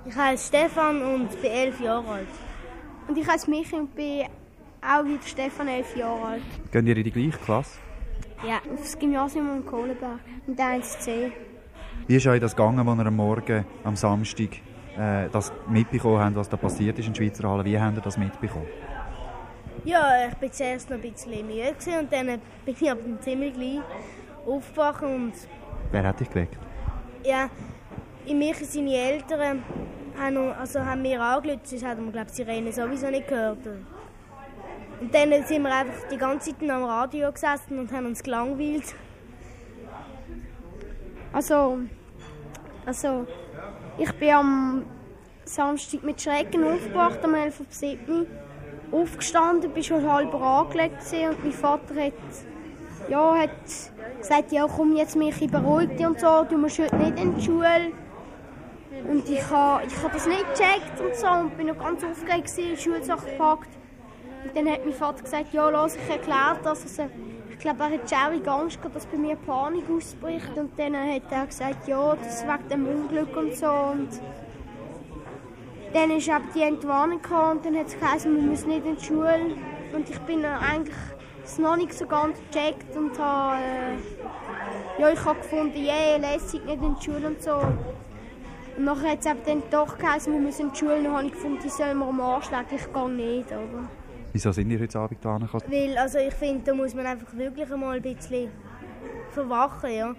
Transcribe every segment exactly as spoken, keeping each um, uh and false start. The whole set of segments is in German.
Ich heiße Stefan und bin elf Jahre alt. Und ich heiße Michi und bin auch wieder Stefan, elf Jahre alt. Gehen ihr in die gleiche Klasse? Ja, aufs Gymnasium am Kohlenberg, mit eins C. Wie ist euch das gegangen, als ihr am Morgen, am Samstag, äh, das mitbekommen habt, was da passiert ist in der Schweizer Halle? Wie habt ihr das mitbekommen? Ja, ich war zuerst noch ein bisschen müde und dann bin ich aber ziemlich gleich aufgewacht. Und Wer hat dich geweckt? ja, Michi und seine Eltern haben, also haben mir angerufen, sonst hätten wir, glaube ich, Sirene sowieso nicht gehört. Und dann sind wir einfach die ganze Zeit am Radio gesessen und haben uns gelangweilt. Also, also, ich bin am Samstag mit Schrecken aufgewacht, am elf Uhr sieben aufgestanden, bin schon halb angelegt und mein Vater hat, ja, hat gesagt, ja komm jetzt Michi, beruhig dich und so, du musst heute nicht in die Schule. Und ich habe ich ha das nicht gecheckt und so und bin noch ganz aufgeregt, die Schulsache gepackt. Und dann hat mein Vater gesagt, ja los, ich erkläre das. Also, ich glaube, er hat schaurig Angst gehabt, dass bei mir Panik ausbricht. Und dann hat er gesagt, ja, das ist wegen dem Unglück und so. Und dann ist eben die Entwarnung gekommen und dann hat es geheißen, wir müssen nicht in die Schule. Und ich bin eigentlich es noch nicht so ganz gecheckt und habe, äh, ja, ich habe gefunden, yeah, lässig, nicht in die Schule und so. Und nachher hat es eben dann doch geheißen, wir müssen in die Schule. Und dann habe ich gefunden, die sollen wir am Arsch legen, ich gehe nicht. Oder? Wieso sind ihr heute Abend da gekommen? Weil, also ich finde, da muss man einfach wirklich einmal ein bisschen verwachen, ja.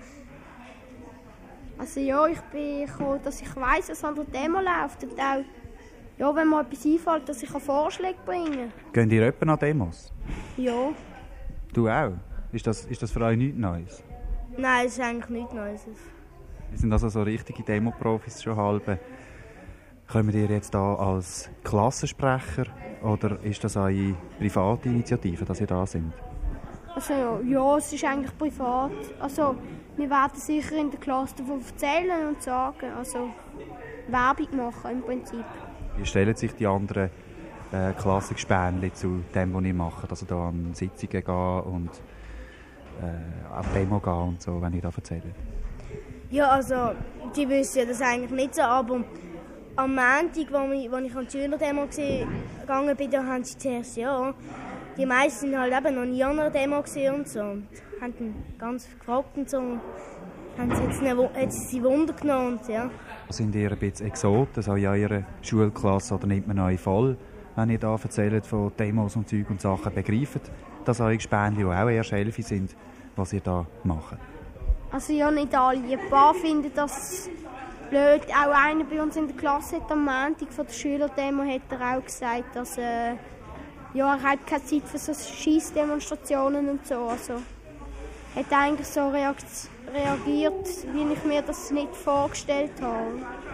Also ja, ich bin gekommen, dass ich weiss, dass an der Demo läuft und auch, ja, wenn mir etwas einfällt, dass ich Vorschläge bringen kann. Gehen ihr öppen an Demos? Ja. Du auch? Ist das, ist das für euch nichts Neues? Nein, es ist eigentlich nichts Neues. Wir sind also so richtige Demo-Profis schon halb. Kommt ihr jetzt da als Klassensprecher oder ist das eure private Initiative, dass ihr da sind? Also ja, es ist eigentlich privat. Also wir werden sicher in der Klasse davon erzählen und sagen, also Werbung machen im Prinzip. Wie stellen sich die anderen äh, Klassenspähnchen zu dem, was ihr macht? Also da an Sitzungen gehen und äh, an Demo gehen und so, wenn ihr da erzählt? Ja, also die wissen ja das eigentlich nicht so, aber am Montag, als ich, als ich an die Schülerdemo gegangen bin, da haben sie zuerst, ja, die meisten sind halt eben noch nie an einer Demo gesehen und so. Und haben dann ganz gefragt und so. Haben sie jetzt eine, jetzt sie Wunder genommen und ja. Sind ihr ein bisschen Exoten so in eurer Schulklasse oder nimmt man euch voll, wenn ihr da erzählt von Demos und Zeug und Sachen, begreift, dass eure Gespänli, die auch erst elf sind, was ihr da macht? Also ja, nicht alle. Ein paar finden das blöd. Auch einer bei uns in der Klasse hat am Montag von der Schülerdemo hat er auch gesagt, dass äh, ja, er hat keine Zeit für so Scheissdemonstrationen und so. Also hat eigentlich so reakt- reagiert, wie ich mir das nicht vorgestellt habe.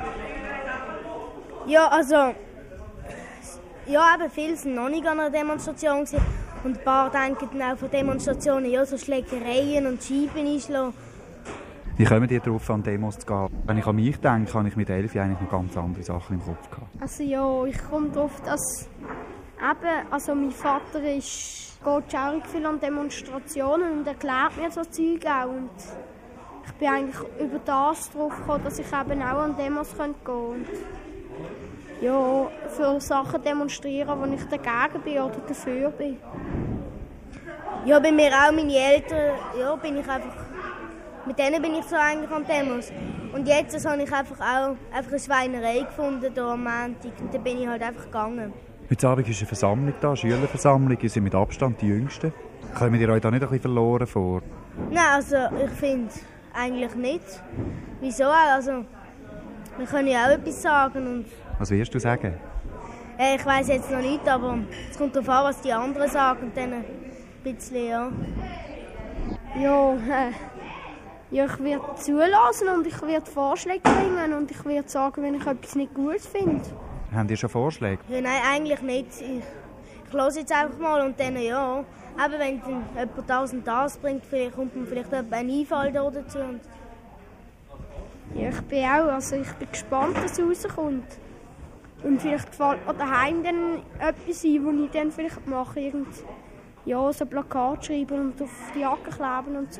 Ja, also ja, eben viele sind noch nicht an einer Demonstration gewesen. Und ein paar denken dann auch von Demonstrationen, ja, so Schlägereien und Scheiben einschlagen. Wie kommen ihr darauf, an Demos zu gehen? Wenn ich an mich denke, habe ich mit elf eigentlich noch ganz andere Sachen im Kopf gehabt. Also ja, ich komme darauf, dass eben, also mein Vater ist, geht schaurig viel an Demonstrationen und erklärt mir so Zeug auch. Und ich bin eigentlich über das drauf gekommen, dass ich eben auch an Demos gehen könnte. Und ja, für Sachen demonstrieren, wo ich dagegen bin oder dafür bin. Ja, bei mir auch, meine Eltern, ja, bin ich einfach, mit denen bin ich so eigentlich an Demos. Und jetzt das habe ich einfach auch einfach eine Schweinerei gefunden hier am Montag und dann bin ich halt einfach gegangen. Heute Abend ist eine Versammlung da, eine Schülerversammlung, ihr seid mit Abstand die Jüngsten. Kommt ihr euch da nicht ein bisschen verloren vor? Nein, also ich finde eigentlich nicht. Wieso auch? Also, wir können ja auch etwas sagen. Und was wirst du sagen? äh, ich weiss jetzt noch nicht, aber es kommt darauf an, was die anderen sagen. Und dann ein bisschen, ja. Ja, äh, ja, ich werde zulassen und ich werde Vorschläge bringen und ich werde sagen, wenn ich etwas nicht gut finde. Habt ihr schon Vorschläge? Ja, nein, eigentlich nicht. Ich, ich höre jetzt einfach mal und dann ja. Aber wenn dann jemand das und das bringt, vielleicht kommt mir vielleicht ein Einfall da dazu. Und ja, ich bin auch, also ich bin gespannt, dass es rauskommt. Und vielleicht gefällt mir daheim dann etwas ein, was ich dann vielleicht mache. Irgend, ja, so Plakat schreiben und auf die Jacke kleben und so.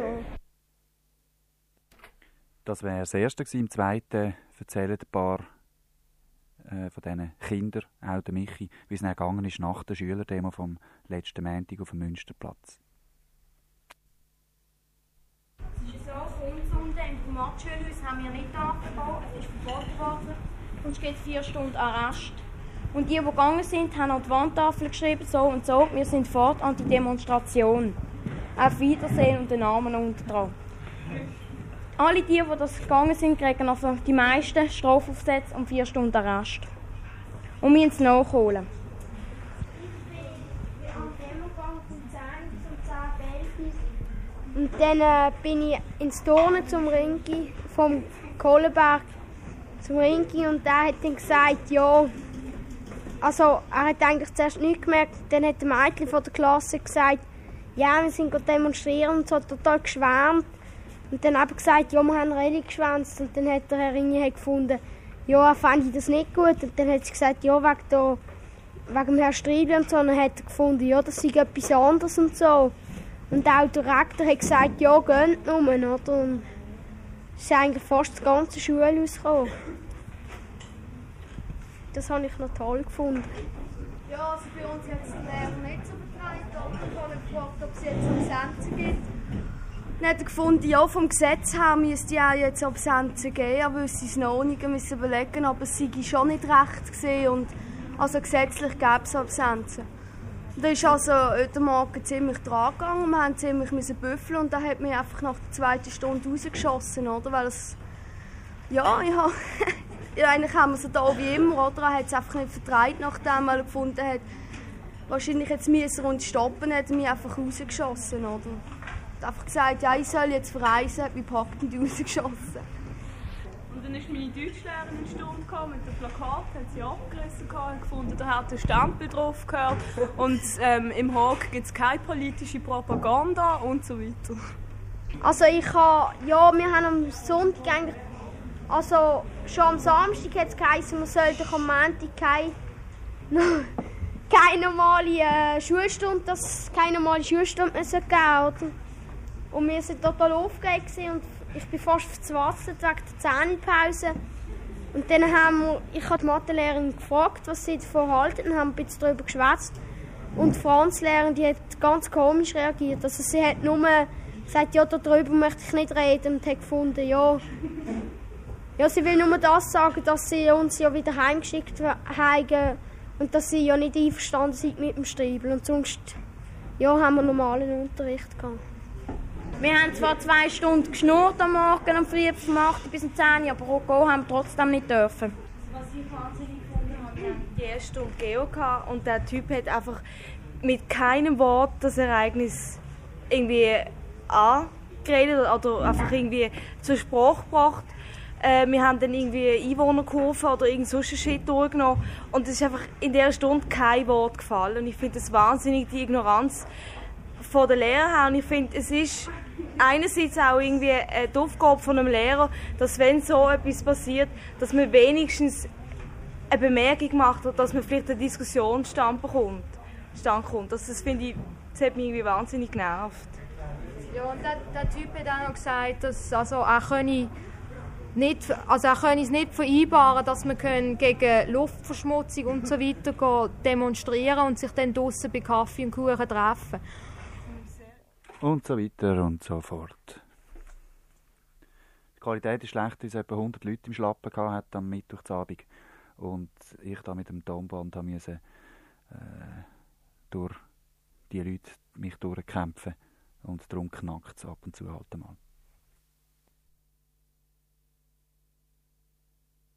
Das wäre das Erste gewesen. Im Zweiten erzählen ein paar äh, von diesen Kindern, auch der Michi, wie es dann gegangen ist nach der Schülerdemo vom letzten Montag auf dem Münsterplatz. Es ist so, von uns unten im Primatschulhaus haben wir nicht abgebaut, es ist verboten worden. Und es gibt vier Stunden Arrest. Und die, die gegangen sind, haben an die Wandtafel geschrieben, so und so, wir sind fort an die Demonstration. Auf Wiedersehen und den Namen unten dran. Alle die, die das gegangen sind, kriegen also die meisten Strafaufsätze und vier Stunden Arrest. Und wir müssen es nachholen. Ich bin am Demo gegangen von zehn bis um zehn, elf. Und dann äh, bin ich ins Turnen zum Ringi, vom Kohlenberg zum Ringi. Und der hat dann gesagt, ja, also er hat eigentlich zuerst nichts gemerkt. Dann hat ein Mädchen von der Klasse gesagt, ja, wir sind demonstrieren und so, total geschwärmt. Und dann habe ich gesagt, ja, wir haben Rallye geschwänzt. Und dann hat der Herr Ringi gefunden, ja, er fand ich das nicht gut. Und dann hat sie gesagt, ja, wegen, der, wegen dem Herrn Striebli und so. Und dann hat er gefunden, ja, das sei etwas anderes und so. Und auch der Rektor hat gesagt, ja, geht nur, oder? Und es ist eigentlich fast das ganze Schulhaus gekommen. Das habe ich noch toll gefunden. Ja, also bei uns hat es den Lehrer nicht so betreut. Ich habe gefragt, ob es jetzt Absenzen gibt. Dann hat er gefunden, ja, vom Gesetz her müsste ja jetzt Absenzen geben, aber wir müssen es noch nicht müssen überlegen, aber es sei schon nicht recht gewesen und also gesetzlich gäbe es Absenzen. Da ist also heute Morgen ziemlich dran gegangen, wir haben ziemlich müssen büffeln und dann hat mich einfach nach der zweiten Stunde rausgeschossen, oder? Weil es, ja, ja, ja, eigentlich haben wir es da wie immer, oder? Er hat es einfach nicht vertreibt, nachdem er gefunden hat, wahrscheinlich jetzt müssen wir uns stoppen, hat er mich einfach rausgeschossen, oder? Er hat einfach gesagt, ja, ich soll jetzt verreisen, hat mich gepackt und rausgeschossen. Und dann ist meine Deutschlehrerin in die Stunde gekommen mit dem Plakat, hat sie abgerissen und gefunden, da hat ein Stempel drauf gehört. Und ähm, im Haag gibt es keine politische Propaganda und so weiter. Also ich habe, ja, wir haben am Sonntag eigentlich, also schon am Samstag hat es geheißen, wir sollten am Montag keine, keine normale äh, Schulstunde, dass es keine normale Schulstunde geben müssen, oder? Und wir waren total aufgeregt und ich bin fast verzweifelt wegen der Zähnepause. Und dann haben wir, ich habe die Mathelehrerin gefragt, was sie davon halten, und haben ein bisschen darüber geschwätzt. Und die Franzlehrerin, die hat ganz komisch reagiert. Also sie hat nur gesagt, ja, darüber möchte ich nicht reden, und hat gefunden, ja, ja, sie will nur das sagen, dass sie uns ja wieder heimgeschickt haben und dass sie ja nicht einverstanden sind mit dem Striebel. Und sonst ja, haben wir normalen Unterricht gehabt. Wir haben zwar zwei Stunden geschnurrt am Morgen, am Früh vom acht bis um zehn, aber auch gehen haben wir trotzdem nicht dürfen. Was ich wahnsinnig gefunden habe, wir hatten die erste Stunde Geo gehabt und der Typ hat einfach mit keinem Wort das Ereignis irgendwie angeredet oder einfach irgendwie zur Sprache gebracht. Äh, wir haben dann irgendwie Einwohnerkurve oder irgend so Shit durchgenommen und es ist einfach in dieser Stunde kein Wort gefallen. Und ich finde das wahnsinnig, die Ignoranz von der Lehrer her. Und ich finde, es ist einerseits auch irgendwie die Aufgabe von einem Lehrer, dass wenn so etwas passiert, dass man wenigstens eine Bemerkung macht oder dass man vielleicht eine Diskussion stand bekommt. Stand kommt. Das, das finde ich, das hat mich irgendwie wahnsinnig genervt. Ja, und der, der Typ hat auch noch gesagt, dass also er könne nicht, also er könne es nicht vereinbaren, dass man gegen Luftverschmutzung und so weiter gehen, demonstrieren und sich dann draussen bei Kaffee und Kuchen treffen. Und so weiter und so fort. Die Qualität ist schlecht, weil es etwa hundert Leute im Schlappen hatte am Mittwochabend. Und ich da mit dem Tonband musste äh, durch die Leute mich durchkämpfen. Und darum knackt es ab und zu halt mal.